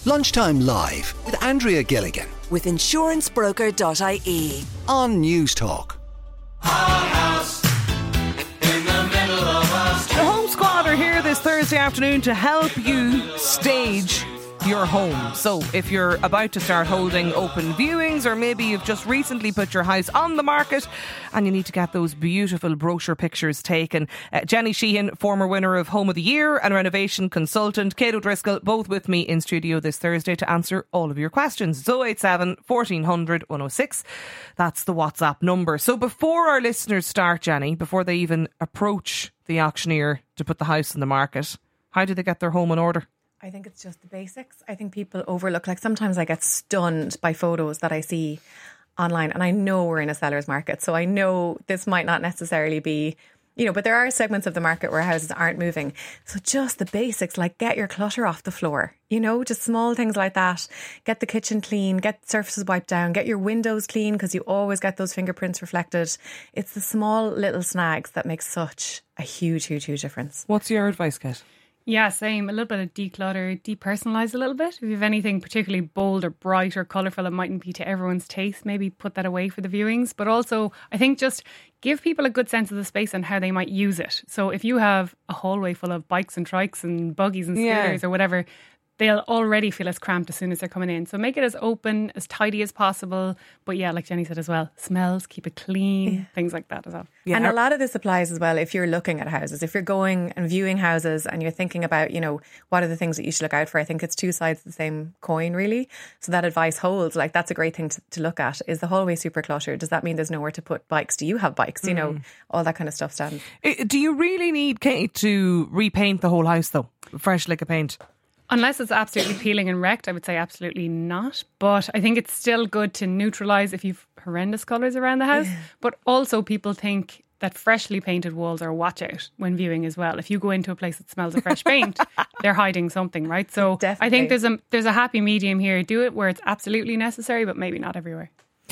Lunchtime Live with Andrea Gilligan with insurancebroker.ie on News Talk. The Home Squad are here this Thursday afternoon to help you stage your home. So if you're about to start holding open viewings, or maybe you've just recently put your house on the market and you need to get those beautiful brochure pictures taken, Jenny Sheehan, former winner of Home of the Year and renovation consultant, Kate O'Driscoll, both with me in studio this Thursday to answer all of your questions. 087 1400 106. That's the WhatsApp number. So before our listeners start, Jenny, before they even approach the auctioneer to put the house on the market, how do they get their home in order? I think it's just the basics. I think people overlook, like sometimes I get stunned by photos that I see online, and I know we're in a seller's market, so I know this might not necessarily be, but there are segments of the market where houses aren't moving. So just the basics, like get your clutter off the floor, just small things like that. Get the kitchen clean, get surfaces wiped down, get your windows clean, because you always get those fingerprints reflected. It's the small little snags that make such a huge, huge, huge difference. What's your advice, Kate? Yeah, same. A little bit of declutter, depersonalise a little bit. If you have anything particularly bold or bright or colourful, it mightn't be to everyone's taste. Maybe put that away for the viewings. But also, I think just give people a good sense of the space and how they might use it. So if you have a hallway full of bikes and trikes and buggies and scooters or whatever, they'll already feel as cramped as soon as they're coming in. So make it as open, as tidy as possible. But yeah, like Jenny said as well, smells, keep it clean, things like that as well. Yeah. And a lot of this applies as well if you're looking at houses. If you're going and viewing houses and you're thinking about, what are the things that you should look out for? I think it's two sides of the same coin, really. So that advice holds. Like, that's a great thing to look at. Is the hallway super cluttered? Does that mean there's nowhere to put bikes? Do you have bikes? All that kind of stuff stands. Do you really need, Kate, to repaint the whole house, though? Fresh lick of paint? Unless it's absolutely peeling and wrecked, I would say absolutely not. But I think it's still good to neutralise if you've horrendous colours around the house. But also people think that freshly painted walls are a watch out when viewing as well. If you go into a place that smells of fresh paint, they're hiding something, right? So definitely. I think there's a happy medium here. Do it where it's absolutely necessary, but maybe not everywhere.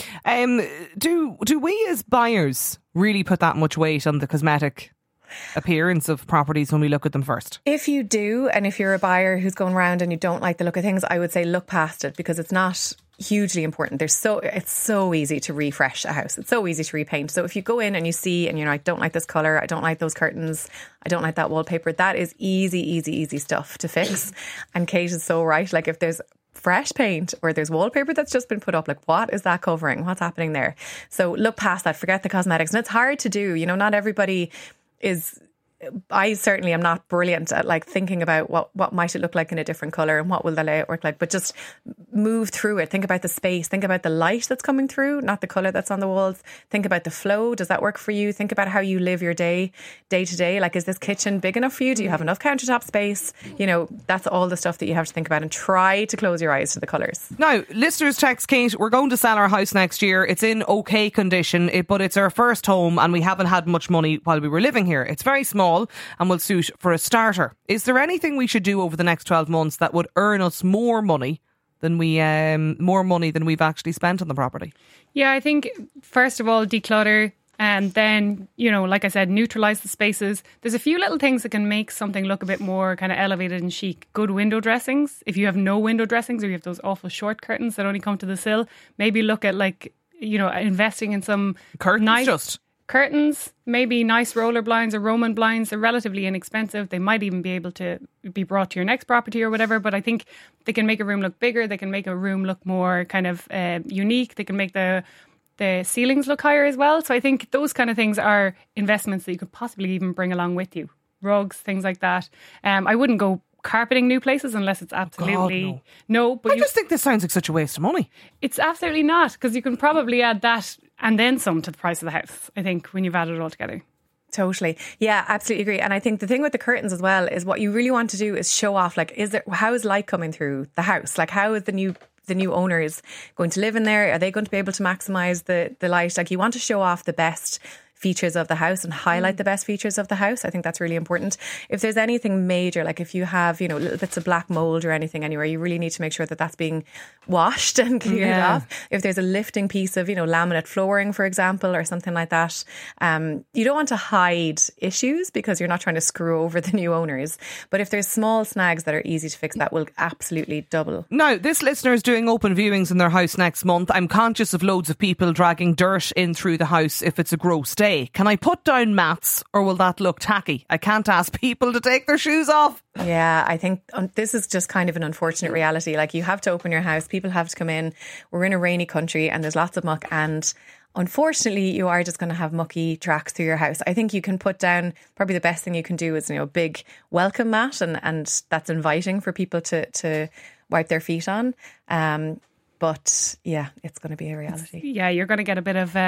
Do we as buyers really put that much weight on the cosmetic appearance of properties when we look at them first? If you do, and if you're a buyer who's going around and you don't like the look of things, I would say look past it, because it's not hugely important. It's so easy to refresh a house. It's so easy to repaint. So if you go in and you see and you're like, I don't like this colour, I don't like those curtains, I don't like that wallpaper, that is easy stuff to fix. And Kate is so right. Like, if there's fresh paint or there's wallpaper that's just been put up, like, what is that covering? What's happening there? So look past that, forget the cosmetics. And it's hard to do. Not everybody is. I certainly am not brilliant at thinking about what might it look like in a different colour and what will the layout work like, but just move through it. Think about the space, think about the light that's coming through, not the colour that's on the walls. Think about the flow. Does that work for you? Think about how you live your day to day. Like, is this kitchen big enough for you? Do you have enough countertop space? That's all the stuff that you have to think about, and try to close your eyes to the colours. Now, listeners text Kate, we're going to sell our house next year. It's in okay condition, but it's our first home and we haven't had much money while we were living here. It's very small and will suit for a starter. Is there anything we should do over the next 12 months that would earn us more money than we've actually spent on the property? Yeah, I think first of all, declutter, and then, like I said, neutralise the spaces. There's a few little things that can make something look a bit more kind of elevated and chic. Good window dressings. If you have no window dressings, or you have those awful short curtains that only come to the sill, maybe look at investing in some curtains. Curtains, maybe nice roller blinds or Roman blinds. They're relatively inexpensive. They might even be able to be brought to your next property or whatever, but I think they can make a room look bigger. They can make a room look more kind of unique. They can make the ceilings look higher as well. So I think those kind of things are investments that you could possibly even bring along with you. Rugs, things like that. I wouldn't go carpeting new places unless it's absolutely no. But I just think this sounds like such a waste of money. It's absolutely not, because you can probably add that and then some to the price of the house, I think, when you've added it all together. Totally. Yeah, absolutely agree. And I think the thing with the curtains as well is what you really want to do is show off, how is light coming through the house? Like, how is the new owners going to live in there? Are they going to be able to maximise the light? Like, you want to show off the best features of the house and highlight the best features of the house. I think that's really important. If there's anything major, like if you have, little bits of black mold or anything anywhere, you really need to make sure that that's being washed and cleared off. If there's a lifting piece of, laminate flooring, for example, or something like that, you don't want to hide issues because you're not trying to screw over the new owners. But if there's small snags that are easy to fix, that will absolutely double. Now, this listener is doing open viewings in their house next month. I'm conscious of loads of people dragging dirt in through the house if it's a gross day. Can I put down mats or will that look tacky? I can't ask people to take their shoes off. Yeah, I think this is just kind of an unfortunate reality. Like, you have to open your house, people have to come in. We're in a rainy country and there's lots of muck, and unfortunately you are just going to have mucky tracks through your house. I think you can put down, probably the best thing you can do is, a big welcome mat, and that's inviting for people to wipe their feet on. But yeah, it's going to be a reality. Yeah, you're going to get a bit of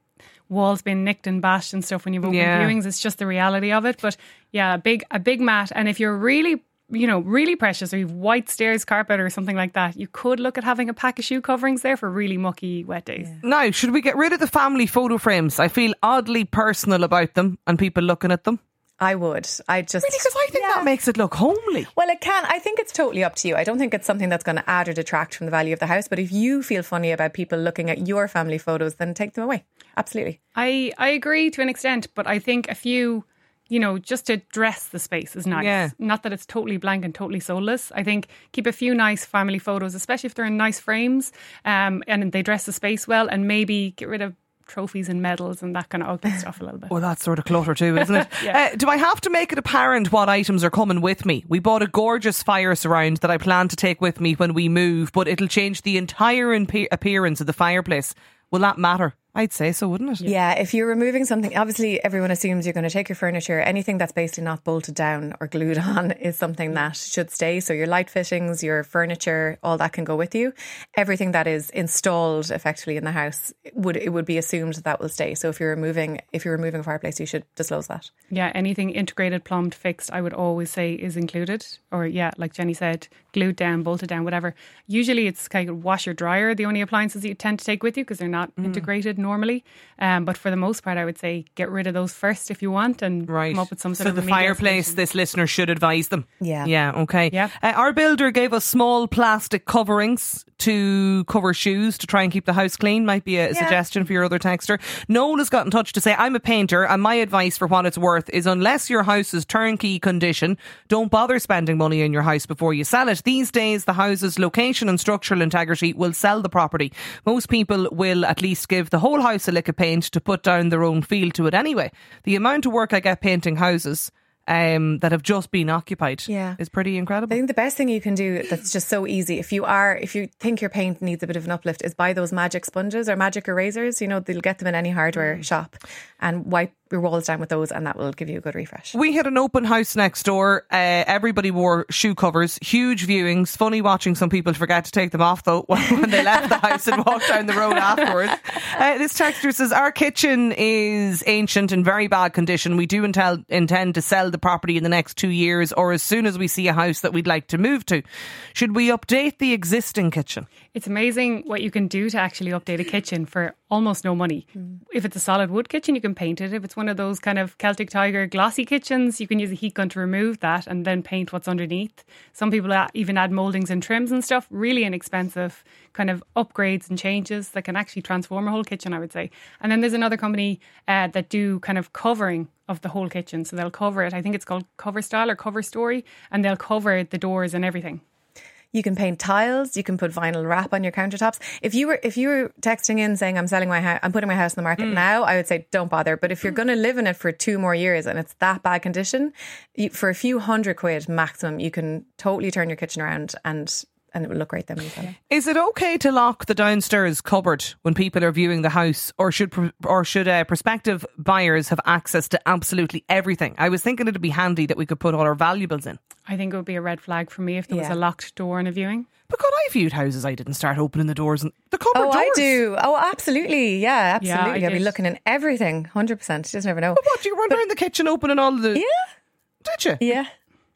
walls being nicked and bashed and stuff when you've opened viewings. It's just the reality of it. But yeah, a big mat. And if you're really precious, or you've white stairs carpet or something like that, you could look at having a pack of shoe coverings there for really mucky wet days. Now, should we get rid of the family photo frames? I feel oddly personal about them and people looking at them. I would. Really? Because I think that makes it look homely. Well, it can. I think it's totally up to you. I don't think it's something that's going to add or detract from the value of the house. But if you feel funny about people looking at your family photos, then take them away. Absolutely. I agree to an extent, but I think a few, just to dress the space is nice. Yeah. Not that it's totally blank and totally soulless. I think keep a few nice family photos, especially if they're in nice frames, and they dress the space well, and maybe get rid of trophies and medals and that kind of ugly stuff a little bit. Well, that's sort of clutter too, isn't it? Do I have to make it apparent what items are coming with me? We bought a gorgeous fire surround that I plan to take with me when we move, but it'll change the entire appearance of the fireplace. Will that matter? I'd say so, wouldn't it? Yeah, if you're removing something, obviously everyone assumes you're going to take your furniture. Anything that's basically not bolted down or glued on is something that should stay. So your light fittings, your furniture, all that can go with you. Everything that is installed effectively in the house, it would be assumed that will stay. So if you're removing a fireplace, you should disclose that. Yeah, anything integrated, plumbed, fixed, I would always say is included. Or like Jenny said, glued down, bolted down, whatever. Usually it's kind of washer, dryer, the only appliances that you tend to take with you because they're not integrated normally. But for the most part, I would say get rid of those first if you want, and come up with some sort of the fireplace, this listener should advise them. Yeah, okay. Yeah. Our builder gave us small plastic coverings to cover shoes to try and keep the house clean. Might be a suggestion for your other texter. Noel has got in touch to say, I'm a painter and my advice for what it's worth is, unless your house is turnkey condition, don't bother spending money in your house before you sell it. These days the house's location and structural integrity will sell the property. Most people will at least give the whole house a lick of paint to put down their own feel to it anyway. The amount of work I get painting houses that have just been occupied is pretty incredible. I think the best thing you can do that's just so easy, if you think your paint needs a bit of an uplift, is buy those magic sponges or magic erasers. They'll get them in any hardware shop, and wipe your walls down with those, and that will give you a good refresh. We had an open house next door. Everybody wore shoe covers, huge viewings. Funny watching some people forget to take them off though when they left the house and walked down the road afterwards. This texter says, our kitchen is ancient and very bad condition. We do intend to sell the property in the next 2 years, or as soon as we see a house that we'd like to move to. Should we update the existing kitchen? It's amazing what you can do to actually update a kitchen for almost no money. If it's a solid wood kitchen, you can paint it. If it's one of those kind of Celtic Tiger glossy kitchens, you can use a heat gun to remove that and then paint what's underneath. Some people even add mouldings and trims and stuff. Really inexpensive kind of upgrades and changes that can actually transform a whole kitchen, I would say. And then there's another company that do kind of covering of the whole kitchen. So they'll cover it. I think it's called Cover Style or Cover Story, and they'll cover the doors and everything. You can paint tiles. You can put vinyl wrap on your countertops. If you were texting in saying I'm selling my house, I'm putting my house in the market now, I would say don't bother. But if you're going to live in it for 2 more years and it's that bad condition, for a few £100 maximum, you can totally turn your kitchen around and it will look great then. Is it okay to lock the downstairs cupboard when people are viewing the house, or should prospective buyers have access to absolutely everything? I was thinking it'd be handy that we could put all our valuables in. I think it would be a red flag for me if there was a locked door in a viewing. But God, I viewed houses, I didn't start opening the doors and the cupboard doors. I do. Oh, absolutely. Yeah, absolutely. Yeah, I'll be looking in everything, 100%. You just never know. But what, you run around the kitchen opening all the... Yeah. Did you? Yeah.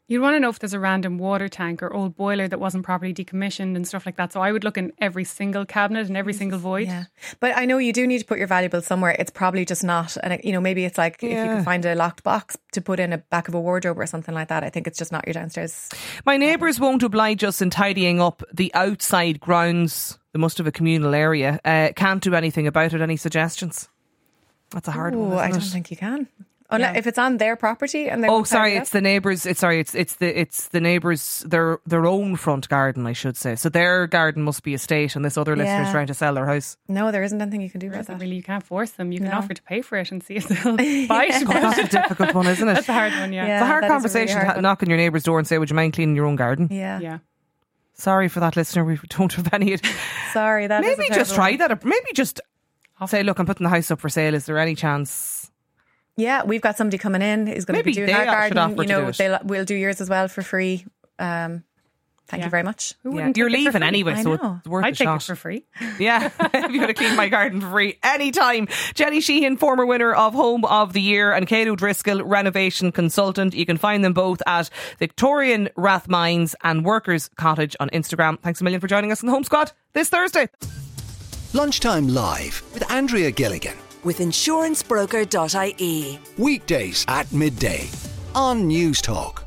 You'd want to know if there's a random water tank or old boiler that wasn't properly decommissioned and stuff like that. So I would look in every single cabinet and every single void. Yeah. But I know you do need to put your valuables somewhere. It's probably just not, and maybe it's like if you can find a locked box to put in the back of a wardrobe or something like that. I think it's just not your downstairs. My neighbours won't oblige us in tidying up the outside grounds. They must have a communal area. Can't do anything about it. Any suggestions? That's a hard one. I don't think you can. Unless if it's on their property and they it's the neighbours. It's the neighbours. Their own front garden, I should say. So their garden must be estate, and this other listener is trying to sell their house. No, there isn't anything you can do about that. Really, you can't force them. You can offer to pay for it and see if they'll buy it. That's a difficult one, isn't it? That's a hard one. Yeah, it's a hard conversation. Really hard to knock on your neighbour's door and say, "Would you mind cleaning your own garden?" Yeah. Sorry for that, listener. We don't have any. Sorry, that maybe is just try that. Maybe just say, "Look, I'm putting the house up for sale. Is there any chance?" Yeah, we've got somebody coming in who's going to be doing our garden. We'll do yours as well for free. Thank you very much. You're leaving anyway, so it's worth I'd a shot. take it for free. Yeah, if you're going to clean my garden for free anytime. Jenny Sheehan, former winner of Home of the Year, and Kate O'Driscoll, renovation consultant. You can find them both at Victorian Rathmines and Workers Cottage on Instagram. Thanks a million for joining us in the Home Squad this Thursday. Lunchtime Live with Andrea Gilligan. With insurancebroker.ie. Weekdays at midday on News Talk.